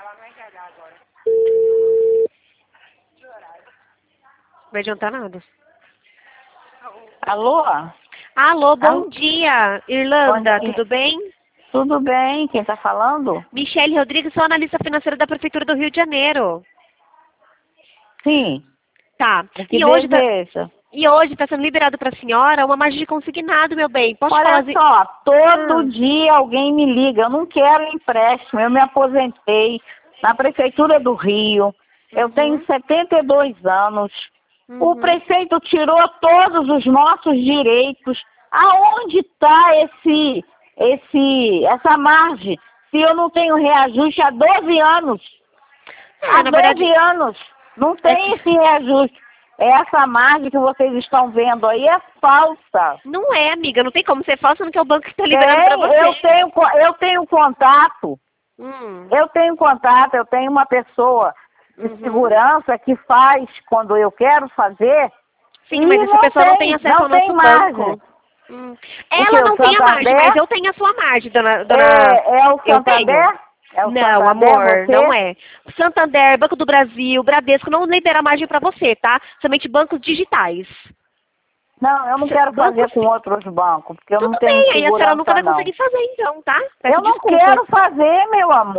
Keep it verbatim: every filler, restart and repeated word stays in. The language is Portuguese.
Não vai adiantar nada. Alô? Alô, bom Alô? dia, Irlanda, Bom dia. tudo bem? Tudo bem? Quem está falando? Michele Rodrigues, sou analista financeira da Prefeitura do Rio de Janeiro. Sim. Tá. O que E hoje tá, deseja? e hoje está sendo liberado para a senhora uma margem de consignado, meu bem. Posso Olha falar assim? só, todo Ah. dia alguém me liga. Eu não quero empréstimo. Eu me aposentei na Prefeitura do Rio. Eu Uhum. tenho setenta e dois anos. O Uhum. prefeito tirou todos os nossos direitos. Aonde está esse, esse, essa margem? Se eu não tenho reajuste há doze anos. É, Há na doze verdade, anos. Não é tem que esse reajuste. Essa margem que vocês estão vendo aí é falsa. não é, amiga. Não tem como ser falso, não que é o banco que está liberando para Tem, eu você. tenho, co- eu tenho contato. Hum. Eu tenho contato, eu tenho uma pessoa de Uhum. segurança que faz quando eu quero fazer. Sim, E mas essa não pessoa não tem tem, acesso não ao tem nosso margem. banco. Hum. O que? Ela O não tem a margem, mas Santander? eu tenho a sua margem, dona... dona... É, é o Eu tenho. Santander? É o Não, Santander, amor, você? não é. Santander, Banco do Brasil, Bradesco não libera margem para você, tá? Somente bancos digitais. Não, eu não S- quero Banco fazer com outros bancos, porque eu não Tudo tenho bem, aí a senhora nunca segurança, vai não. conseguir fazer então, tá? Peço Eu não desculpas. quero fazer, meu amor.